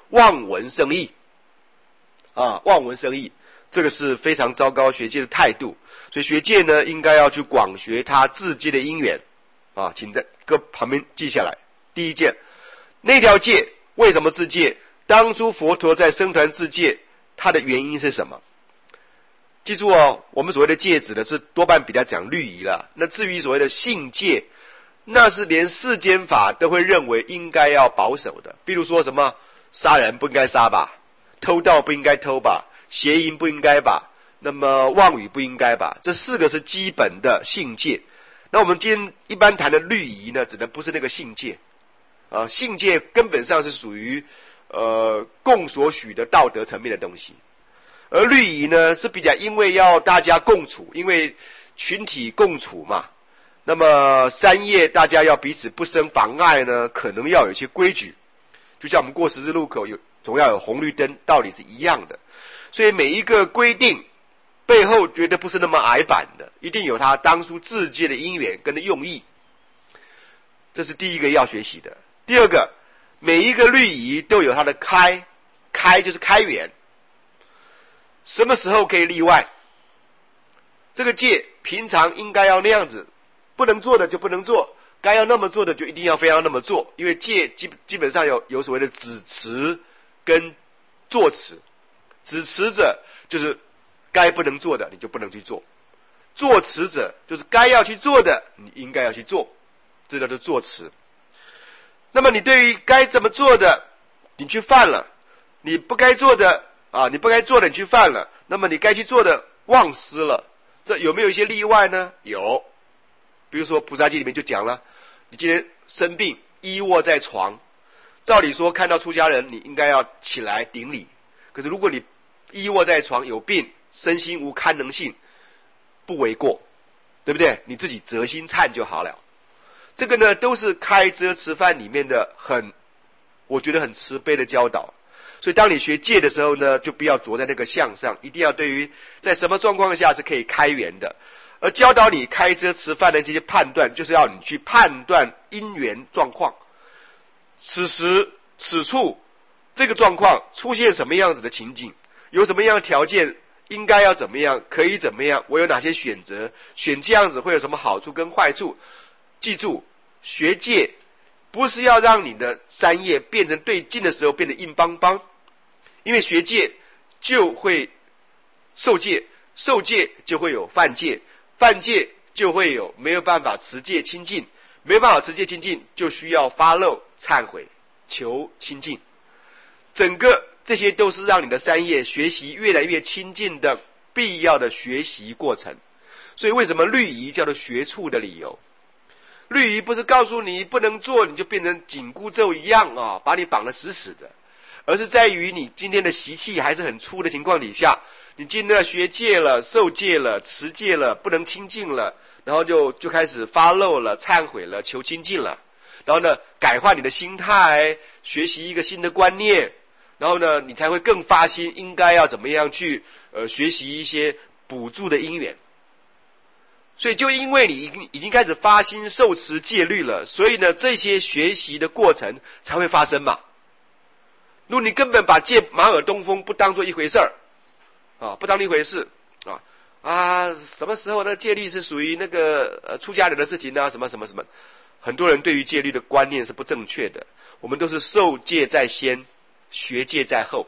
望文生义望文生义，这个是非常糟糕学界的态度。所以学界呢，应该要去广学他自界的因缘请在各旁边记下来。第一件，那条戒为什么自戒？当初佛陀在僧团自戒，它的原因是什么？记住我们所谓的戒指呢，是多半比较讲律仪了。那至于所谓的性戒，那是连世间法都会认为应该要保守的。比如说什么杀人不应该杀吧，偷盗不应该偷吧，邪淫不应该吧，那么妄语不应该吧，这4个是基本的性戒。那我们今天一般谈的律仪呢，指的不是那个性戒性戒根本上是属于共所许的道德层面的东西。而律仪呢，是比较因为要大家共处，因为群体共处嘛，那么三业大家要彼此不生妨碍呢，可能要有一些规矩，就像我们过十字路口总要有红绿灯，道理是一样的。所以每一个规定背后绝对不是那么矮板的，一定有他当初自戒的因缘跟的用意，这是第一个要学习的。第二个，每一个律仪都有它的开就是开源，什么时候可以例外？这个戒平常应该要那样子，不能做的就不能做，该要那么做的就一定要非要那么做。因为戒基本上有所谓的止持跟坐持，止持者就是该不能做的你就不能去做，坐持者就是该要去做的你应该要去做，这叫做坐持。那么你对于该怎么做的你去犯了，你不该做的你不该做的你去犯了，那么你该去做的忘失了，这有没有一些例外呢？有。比如说菩萨戒里面就讲了，你今天生病依卧在床，照理说看到出家人你应该要起来顶礼，可是如果你依卧在床有病，身心无堪能性，不为过，对不对？你自己择心忏就好了。这个呢都是开遮持犯里面的我觉得很慈悲的教导。所以当你学戒的时候呢，就不要着在那个相上，一定要对于在什么状况下是可以开源的。而教导你开遮持犯的这些判断，就是要你去判断因缘状况，此时此处这个状况出现什么样子的情景，有什么样的条件，应该要怎么样，可以怎么样，我有哪些选择，选这样子会有什么好处跟坏处。记住，学戒不是要让你的三业变成对境的时候变得硬邦邦，因为学戒就会受戒，受戒就会有犯戒，犯戒就会有没有办法持戒清净，没有办法持戒清净就需要发漏忏悔求清净，整个这些都是让你的三业学习越来越清净的必要的学习过程。所以为什么律仪叫做学处的理由？律仪不是告诉你不能做你就变成紧箍咒一样把你绑得死死的，而是在于你今天的习气还是很粗的情况底下，你今天学戒了，受戒了，持戒了，不能清净了，然后就开始发漏了，忏悔了，求清净了，然后呢改换你的心态，学习一个新的观念，然后呢你才会更发心应该要怎么样去学习一些补助的因缘。所以就因为你已经开始发心受持戒律了，所以呢这些学习的过程才会发生嘛。如果你根本把戒马耳东风不当做一回事不当一回事什么时候呢戒律是属于那个出家人的事情什么什么什么，很多人对于戒律的观念是不正确的。我们都是受戒在先，学戒在后。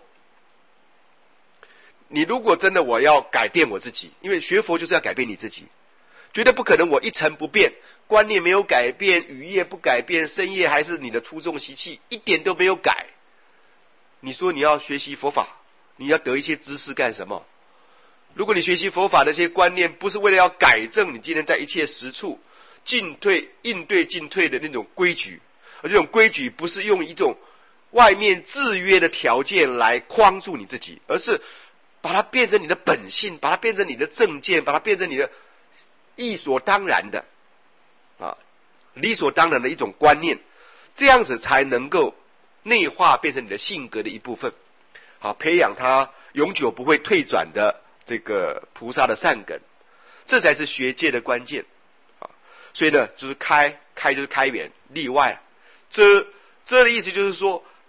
你如果真的我要改变我自己，因为学佛就是要改变你自己，绝对不可能我一成不变，观念没有改变，语业不改变，身业还是你的粗重习气一点都没有改。你说你要学习佛法，你要得一些知识干什么？如果你学习佛法的一些观念不是为了要改正你今天在一切实处进退应对进退的那种规矩，而这种规矩不是用一种外面制约的条件来框住你自己，而是把它变成你的本性，把它变成你的正见，把它变成你的理所当然的理所当然的一种观念，这样子才能够内化变成你的性格的一部分，培养它永久不会退转的这个菩萨的善根，这才是学戒的关键所以呢就是开就是开源，例外遮的意思就是说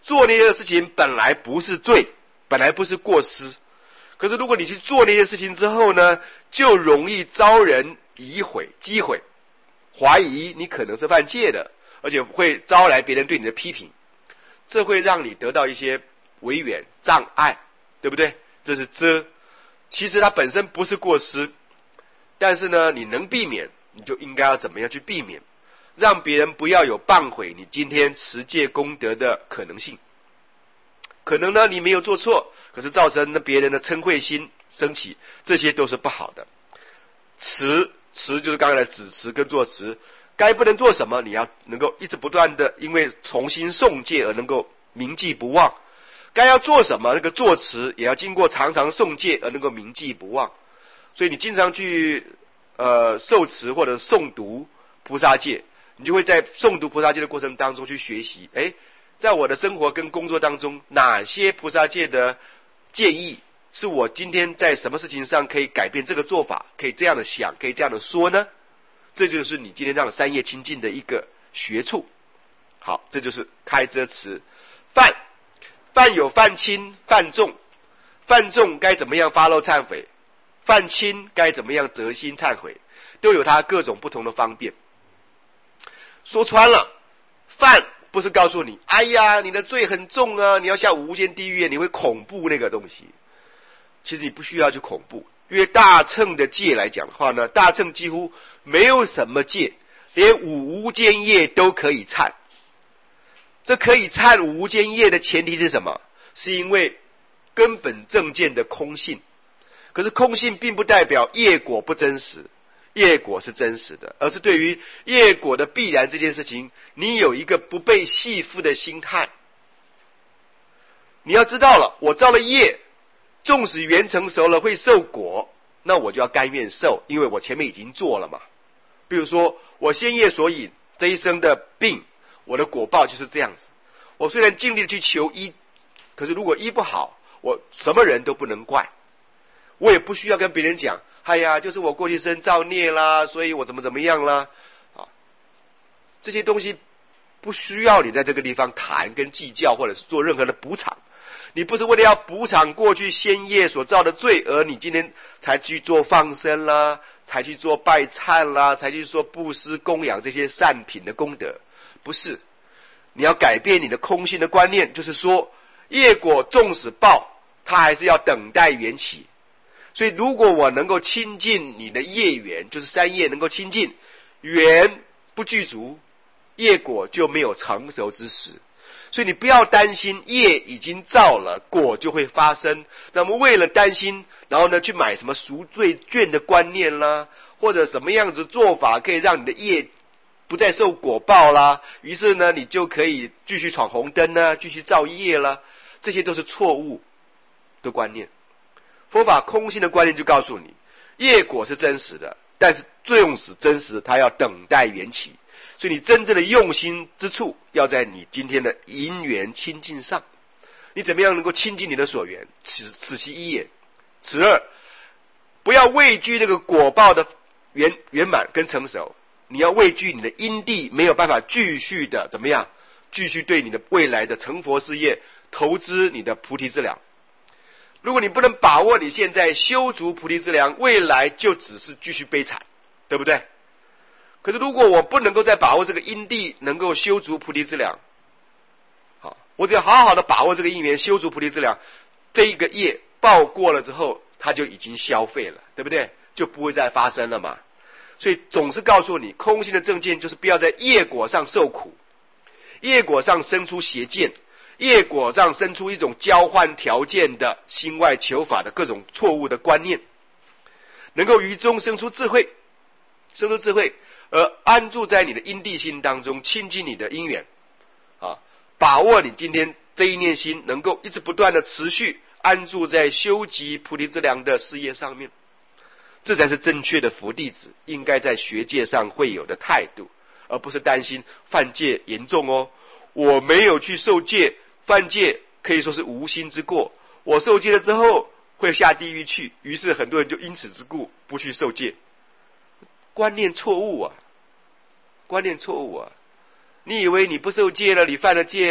做那些事情本来不是罪，本来不是过失，可是如果你去做那些事情之后呢，就容易招人疑毁、讥毁，怀疑你可能是犯戒的，而且会招来别人对你的批评，这会让你得到一些违远障碍，对不对？这是遮。其实它本身不是过失，但是呢，你能避免，你就应该要怎么样去避免，让别人不要有谤毁你今天持戒功德的可能性。可能呢，你没有做错，可是造成别人的嗔恚心升起，这些都是不好的。持就是刚才的止持跟坐持，该不能做什么，你要能够一直不断的因为重新诵戒而能够铭记不忘，该要做什么，那个坐持也要经过常常诵戒而能够铭记不忘。所以你经常去受持或者诵读菩萨戒，你就会在诵读菩萨戒的过程当中去学习，在我的生活跟工作当中，哪些菩萨戒的建议是我今天在什么事情上可以改变这个做法，可以这样的想，可以这样的说呢？这就是你今天让三业清净的一个学处。好，这就是开遮持。犯有犯轻犯重，犯重该怎么样发露忏悔，犯轻该怎么样折心忏悔，都有它各种不同的方便。说穿了，犯不是告诉你，哎呀，你的罪很重啊，你要下无间地狱，你会恐怖那个东西。其实你不需要去恐怖，因为大乘的戒来讲的话呢，大乘几乎没有什么戒，连无间业都可以忏。这可以忏无间业的前提是什么？是因为根本正见的空性。可是空性并不代表业果不真实，业果是真实的，而是对于业果的必然这件事情，你有一个不被系缚的心态。你要知道了，我造了业，纵使缘成熟了会受果，那我就要甘愿受，因为我前面已经做了嘛。比如说我先业所引，这一生的病，我的果报就是这样子。我虽然尽力去求医，可是如果医不好，我什么人都不能怪，我也不需要跟别人讲，哎呀，就是我过去生造孽啦，所以我怎么样啦，这些东西不需要你在这个地方谈跟计较，或者是做任何的补偿。你不是为了要补偿过去先业所造的罪，而你今天才去做放生啦，才去做拜忏啦，才去做布施供养这些善品的功德，不是。你要改变你的空性的观念，就是说业果纵使报，它还是要等待缘起。所以如果我能够亲近你的业缘，就是三业能够亲近，缘不具足，业果就没有成熟之时。所以你不要担心业已经造了，果就会发生。那么为了担心，然后呢去买什么赎罪券的观念啦，或者什么样子做法可以让你的业不再受果报啦，于是呢你就可以继续闯红灯啦，继续造业啦，这些都是错误的观念。佛法空性的观念就告诉你，业果是真实的，但是纵使真实，它要等待缘起。所以你真正的用心之处，要在你今天的因缘亲近上。你怎么样能够亲近你的所缘？此其一也。此二，不要畏惧那个果报的圆满跟成熟，你要畏惧你的因地没有办法继续的怎么样，继续对你的未来的成佛事业投资你的菩提资粮。如果你不能把握你现在修足菩提资粮，未来就只是继续悲惨，对不对？可是如果我不能够再把握这个因地能够修足菩提资粮，好，我只要好好的把握这个因缘修足菩提资粮，这一个业报过了之后，它就已经消费了，对不对？就不会再发生了嘛。所以总是告诉你，空性的正见就是不要在业果上受苦，业果上生出邪见，业果上生出一种交换条件的心外求法的各种错误的观念，能够于中生出智慧，而安住在你的因地心当中，亲近你的因缘把握你今天这一念心能够一直不断的持续安住在修集菩提资粮的事业上面，这才是正确的佛弟子应该在学界上会有的态度，而不是担心犯戒严重哦。我没有去受戒，犯戒可以说是无心之过，我受戒了之后会下地狱去，于是很多人就因此之故不去受戒。观念错误啊！你以为你不受戒了，你犯了戒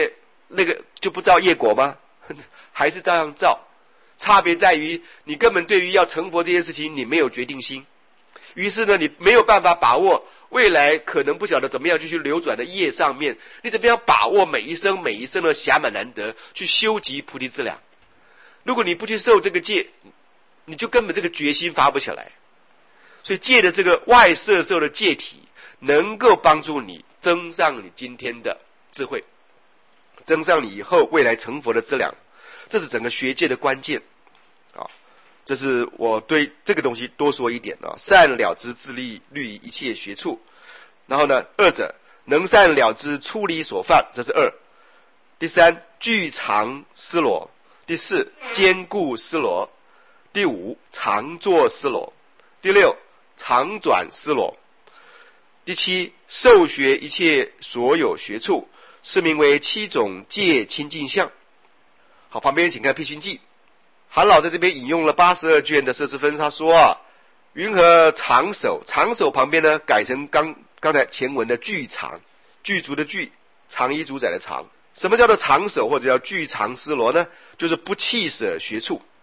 那个就不造业果吗？还是照样造，差别在于你根本对于要成佛这件事情你没有决定心，于是呢你没有办法把握未来可能不晓得怎么样继续流转的业上面，你怎么样把握每一生每一生的暇满难得去修集菩提资粮？如果你不去受这个戒，你就根本这个决心发不起来。所以戒的这个外摄受的戒体，能够帮助你增上你今天的智慧，增上你以后未来成佛的资粮，这是整个学戒的关键啊。这是我对这个东西多说一点啊。善了知自利，虑一切学处。然后呢，二者能善了知出离所犯，这是二。第三，具常思罗。第四，坚固思罗。第五，常作思罗。第六，常转思罗。第七，受学一切所有学处，是名为七种戒清净相。好，旁边请看《辟熏记》。韩老在这边引用了82卷的摄持分，他说啊，云何常守？常守旁边呢改成刚才前文的具常，具足的具，常衣主宰的常。什么叫做常守或者叫具常思罗呢？就是不弃舍学处。